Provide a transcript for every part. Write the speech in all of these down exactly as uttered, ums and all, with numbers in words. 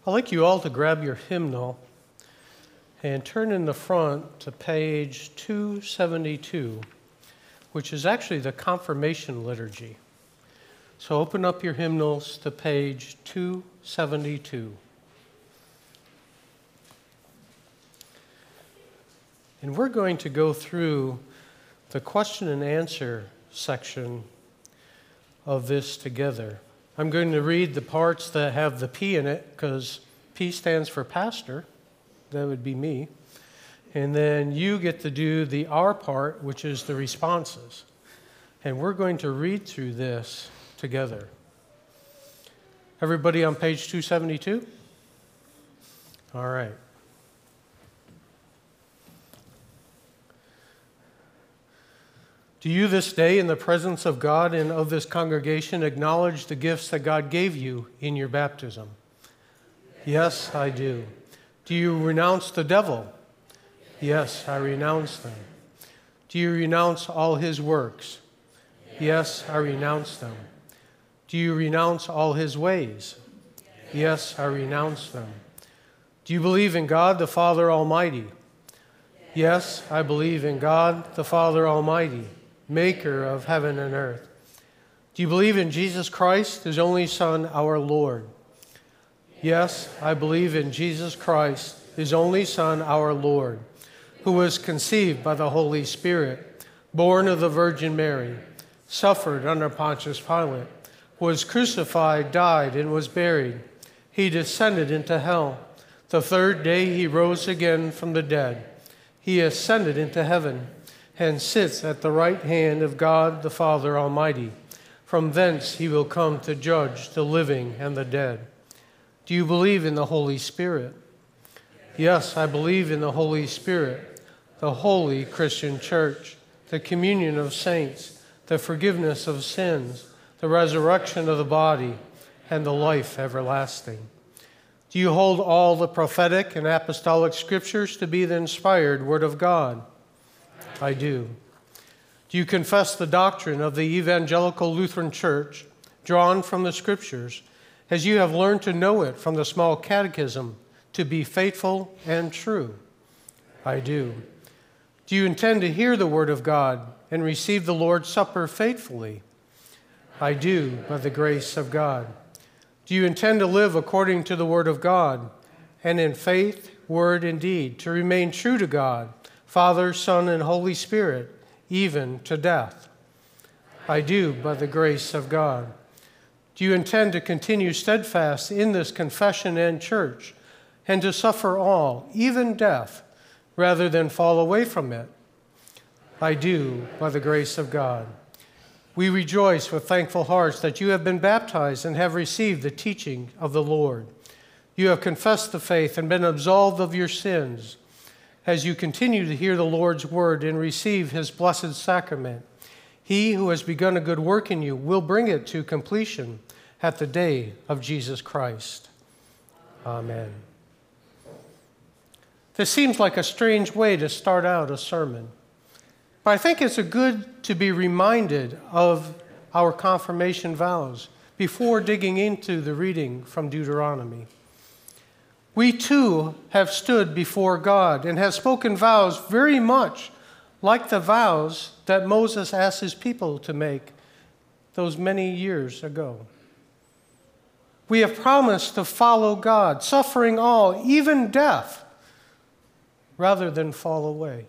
I'd like you all to grab your hymnal and turn in the front to page two seventy-two, which is actually the confirmation liturgy. So open up your hymnals to page two seventy-two. And we're going to go through the question and answer section of this together. I'm going to read the parts that have the P in it because P stands for pastor. That would be me. And then you get to do the R part, which is the responses. And we're going to read through this together. Everybody on page two seventy-two? All right. Do you this day in the presence of God and of this congregation acknowledge the gifts that God gave you in your baptism? Yes, I do. Do you renounce the devil? Yes, I renounce them. Do you renounce all his works? Yes, I renounce them. Do you renounce all his ways? Yes, I renounce them. Do you believe in God the Father Almighty? Yes, I believe in God the Father Almighty, maker of heaven and earth. Do you believe in Jesus Christ, his only Son, our Lord? Yes, I believe in Jesus Christ, his only Son, our Lord, who was conceived by the Holy Spirit, born of the Virgin Mary, suffered under Pontius Pilate, was crucified, died, and was buried. He descended into hell. The third day he rose again from the dead. He ascended into heaven and sits at the right hand of God the Father Almighty. From thence he will come to judge the living and the dead. Do you believe in the Holy Spirit? Yes, I believe in the Holy Spirit, the holy Christian church, the communion of saints, the forgiveness of sins, the resurrection of the body, and the life everlasting. Do you hold all the prophetic and apostolic scriptures to be the inspired word of God? I do. Do you confess the doctrine of the Evangelical Lutheran Church, drawn from the Scriptures, as you have learned to know it from the small catechism, to be faithful and true? I do. Do you intend to hear the word of God and receive the Lord's Supper faithfully? I do, by the grace of God. Do you intend to live according to the word of God, and in faith, word, and deed, to remain true to God, Father, Son, and Holy Spirit, even to death? I do, by the grace of God. Do you intend to continue steadfast in this confession and church, and to suffer all, even death, rather than fall away from it? I do, by the grace of God. We rejoice with thankful hearts that you have been baptized and have received the teaching of the Lord. You have confessed the faith and been absolved of your sins. As you continue to hear the Lord's word and receive his blessed sacrament, he who has begun a good work in you will bring it to completion at the day of Jesus Christ. Amen. This seems like a strange way to start out a sermon, but I think it's a good to be reminded of our confirmation vows before digging into the reading from Deuteronomy. We too have stood before God and have spoken vows very much like the vows that Moses asked his people to make those many years ago. We have promised to follow God, suffering all, even death, rather than fall away.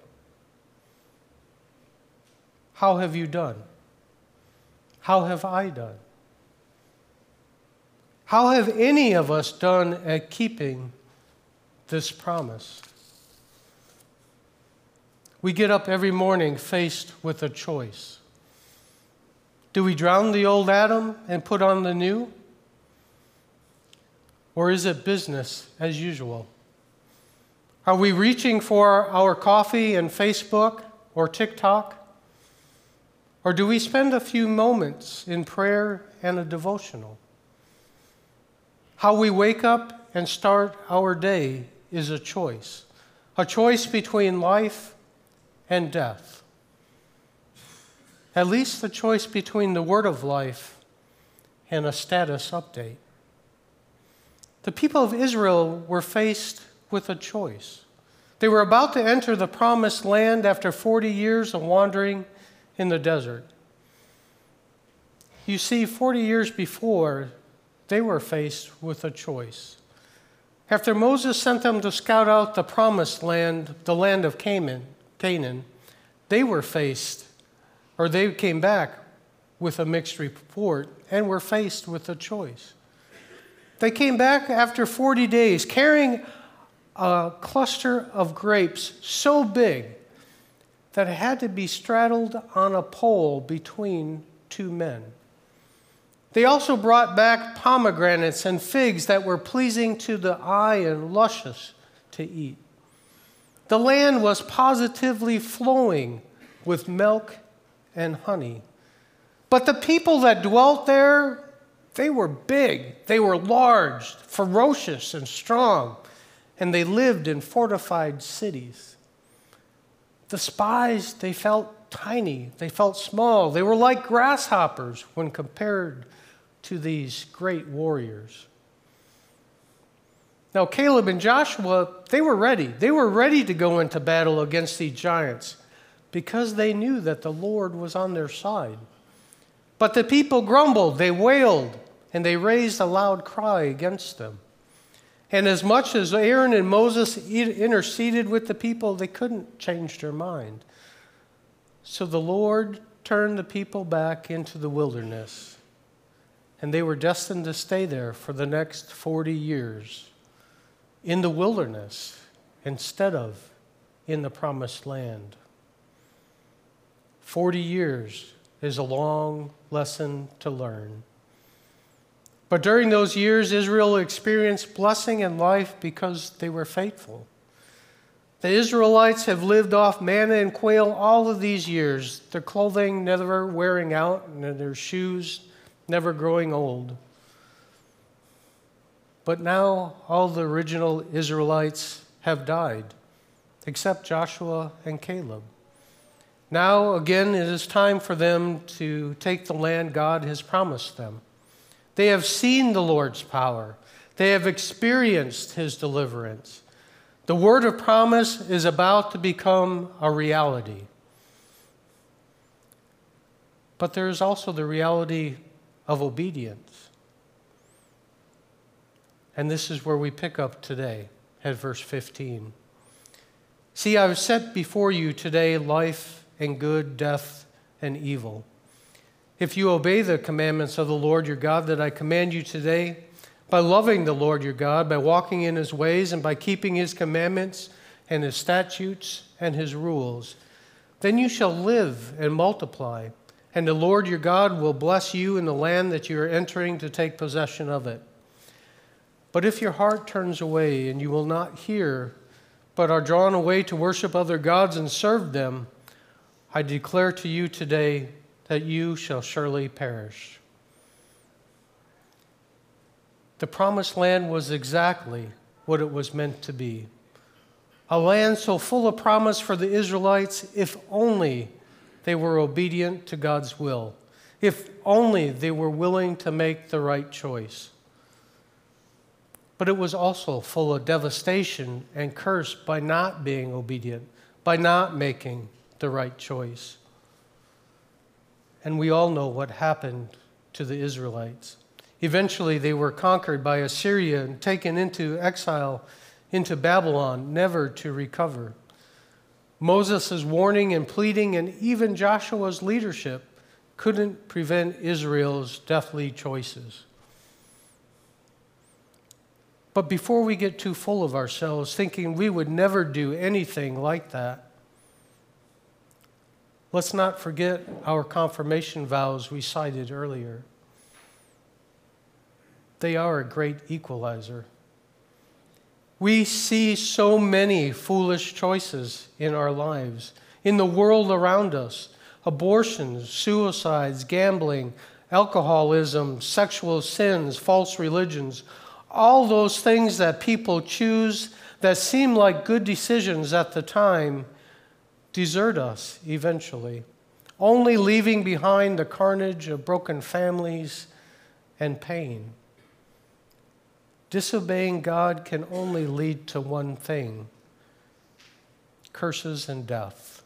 How have you done? How have I done? How have any of us done at keeping this promise? We get up every morning faced with a choice. Do we drown the old Adam and put on the new? Or is it business as usual? Are we reaching for our coffee and Facebook or TikTok? Or do we spend a few moments in prayer and a devotional? How we wake up and start our day is a choice, a choice between life and death. At least the choice between the word of life and a status update. The people of Israel were faced with a choice. They were about to enter the promised land after forty years of wandering in the desert. You see, forty years before, they were faced with a choice. After Moses sent them to scout out the promised land, the land of Canaan, Canaan, they were faced, or they came back with a mixed report and were faced with a choice. They came back after forty days carrying a cluster of grapes so big that it had to be straddled on a pole between two men. They also brought back pomegranates and figs that were pleasing to the eye and luscious to eat. The land was positively flowing with milk and honey. But the people that dwelt there, they were big, they were large, ferocious, and strong, and they lived in fortified cities. The spies, they felt tiny, they felt small. They were like grasshoppers when compared to these great warriors. Now, Caleb and Joshua, they were ready. They were ready to go into battle against these giants because they knew that the Lord was on their side. But the people grumbled, they wailed, and they raised a loud cry against them. And as much as Aaron and Moses interceded with the people, they couldn't change their mind. So the Lord turned the people back into the wilderness, and they were destined to stay there for the next forty years in the wilderness instead of in the promised land. Forty years is a long lesson to learn. But during those years, Israel experienced blessing in life because they were faithful. The Israelites have lived off manna and quail all of these years, their clothing never wearing out and their shoes never growing old. But now all the original Israelites have died, except Joshua and Caleb. Now, again, it is time for them to take the land God has promised them. They have seen the Lord's power. They have experienced his deliverance. The word of promise is about to become a reality. But there is also the reality of obedience. And this is where we pick up today at verse fifteen. See, I have set before you today life and good, death and evil. If you obey the commandments of the Lord your God that I command you today, by loving the Lord your God, by walking in his ways, and by keeping his commandments and his statutes and his rules, then you shall live and multiply, and the Lord your God will bless you in the land that you are entering to take possession of it. But if your heart turns away and you will not hear, but are drawn away to worship other gods and serve them, I declare to you today that you shall surely perish. The promised land was exactly what it was meant to be. A land so full of promise for the Israelites, if only they were obedient to God's will, if only they were willing to make the right choice. But it was also full of devastation and curse by not being obedient, by not making the right choice. And we all know what happened to the Israelites. Eventually, they were conquered by Assyria and taken into exile into Babylon, never to recover. Moses' warning and pleading and even Joshua's leadership couldn't prevent Israel's deathly choices. But before we get too full of ourselves, thinking we would never do anything like that, let's not forget our confirmation vows we cited earlier. They are a great equalizer. We see so many foolish choices in our lives, in the world around us. Abortions, suicides, gambling, alcoholism, sexual sins, false religions, all those things that people choose that seem like good decisions at the time desert us eventually, only leaving behind the carnage of broken families and pain. Disobeying God can only lead to one thing: curses and death.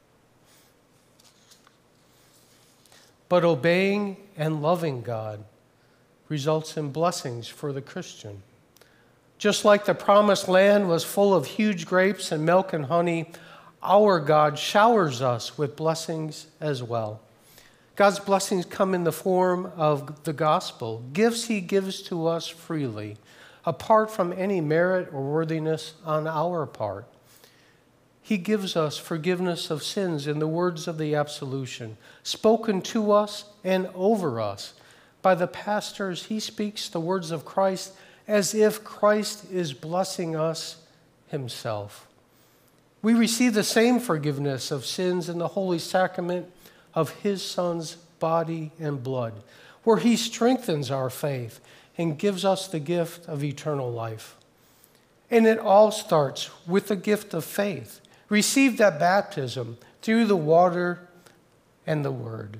But obeying and loving God results in blessings for the Christian. Just like the promised land was full of huge grapes and milk and honey, our God showers us with blessings as well. God's blessings come in the form of the gospel, gifts he gives to us freely, apart from any merit or worthiness on our part. He gives us forgiveness of sins in the words of the absolution, spoken to us and over us. By the pastors, he speaks the words of Christ as if Christ is blessing us himself. We receive the same forgiveness of sins in the holy sacrament of his Son's body and blood, where he strengthens our faith and gives us the gift of eternal life. And it all starts with the gift of faith, received at baptism through the water and the word.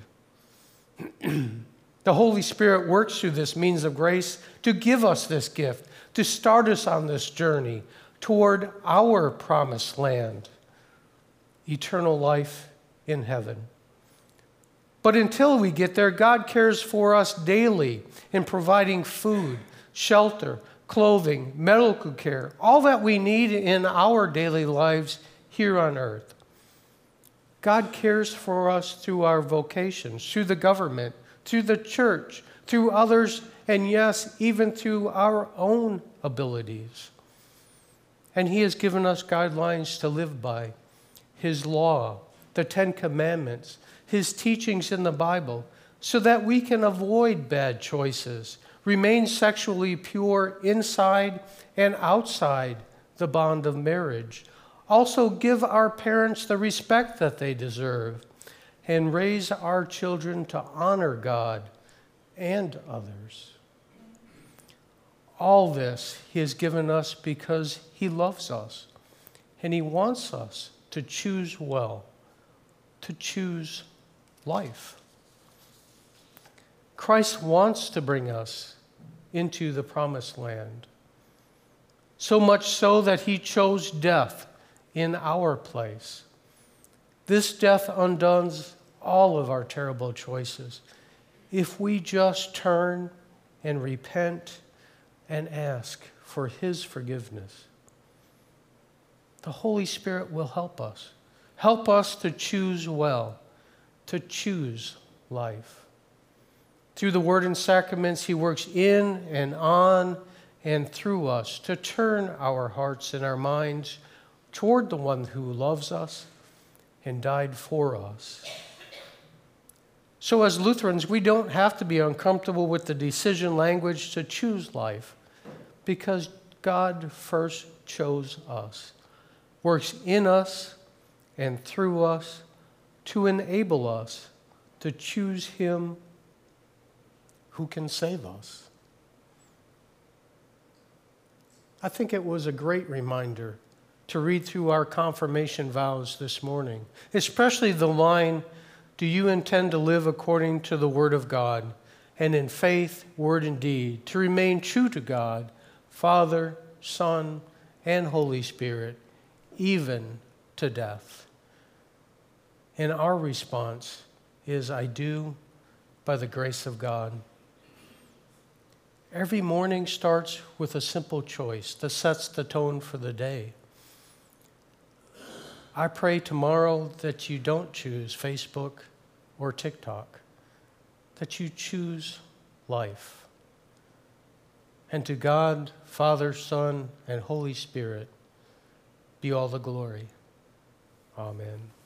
The Holy Spirit works through this means of grace to give us this gift, to start us on this journey toward our promised land, eternal life in heaven. But until we get there, God cares for us daily in providing food, shelter, clothing, medical care, all that we need in our daily lives here on earth. God cares for us through our vocations, through the government, through the church, through others, and yes, even through our own abilities. And he has given us guidelines to live by: his law, the Ten Commandments, his teachings in the Bible, so that we can avoid bad choices, remain sexually pure inside and outside the bond of marriage, also give our parents the respect that they deserve, and raise our children to honor God and others. All this he has given us because he loves us, and he wants us to choose well, to choose life. Christ wants to bring us into the promised land, so much so that he chose death in our place. This death undoes all of our terrible choices if we just turn and repent and ask for his forgiveness. The Holy Spirit will help us. Help us to choose well, to choose life. Through the word and sacraments, he works in and on and through us to turn our hearts and our minds toward the one who loves us and died for us. So as Lutherans, we don't have to be uncomfortable with the decision language to choose life, because God first chose us, works in us and through us to enable us to choose him who can save us. I think it was a great reminder to read through our confirmation vows this morning, especially the line, "Do you intend to live according to the word of God, and in faith, word, and deed, to remain true to God, Father, Son, and Holy Spirit, even to death?" And our response is, "I do, by the grace of God." Every morning starts with a simple choice that sets the tone for the day. I pray tomorrow that you don't choose Facebook or TikTok, that you choose life. And to God, Father, Son, and Holy Spirit be all the glory. Amen.